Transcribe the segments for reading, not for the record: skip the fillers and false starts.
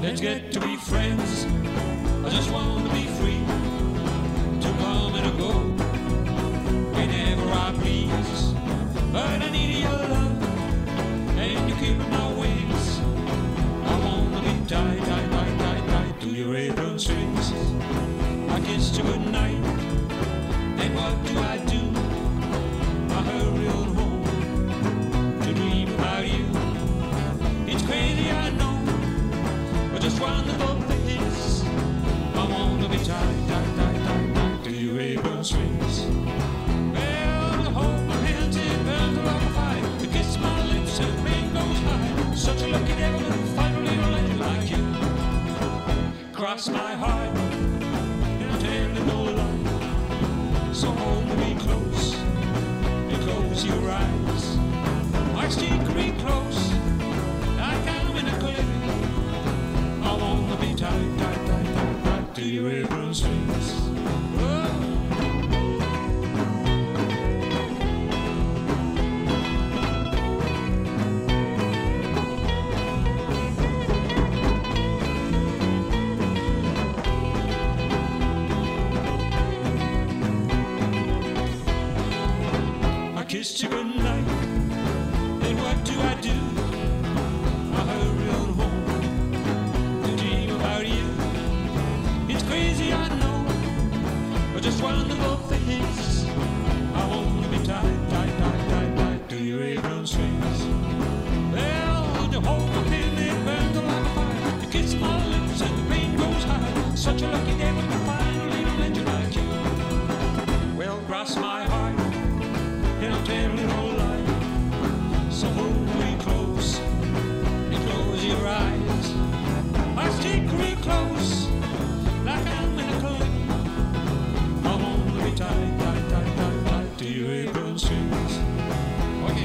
Let's get to be friends. I just want to be free to come and go whenever I please. But I need your love and you keep my wings. I want to be tied, tied, tied, tied, tied to your apron strings. I kissed you goodnight, then what do? I hurry on home to dream about you. It's crazy, I know, but just wonderful things. I want to be tied, tied, tied, tied, tied to your apron strings. Well, to hold my hands and burn like a fire, to kiss my lips and rain goes high. Such a lucky devil to find a little lady like you. Cross my heart, and I'm telling no lie. So hold me close, and close your eyes. I stick real close, like I'm in a cliff. I wanna be tied, tied, tied, tied, tied to your apron strings. Oh. Kissed you goodnight, then what do? I hurry on home to dream about you. It's crazy, I know, but just wonderful things. I want to be tied, tied, tied, tied, tied to your apron strings. Well, to hold my hand and burn like a fire, to kiss my lips and the pain goes high. Such a lucky devil to find a little angel like you. Well, cross my heart, and I'm telling no lie. So hold me close and close your eyes. I stick real close, like I'm in a clip. I want to be tied, tied, tied, tied, tied to your apron strings. Okay.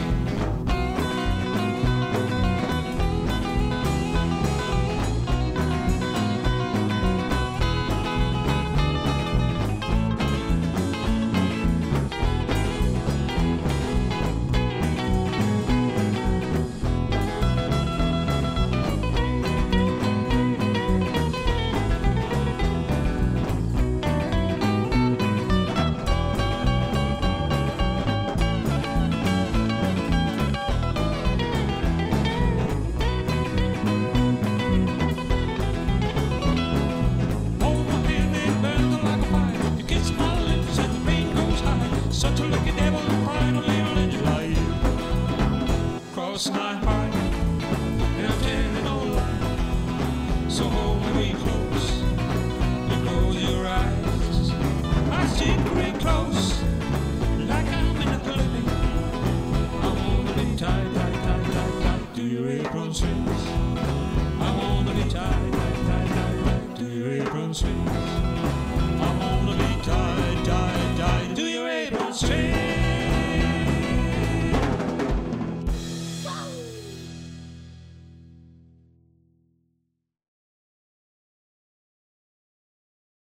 Such a lucky devil to find a little angel like you. Cross my heart, and I'm telling no lie. So hold me close.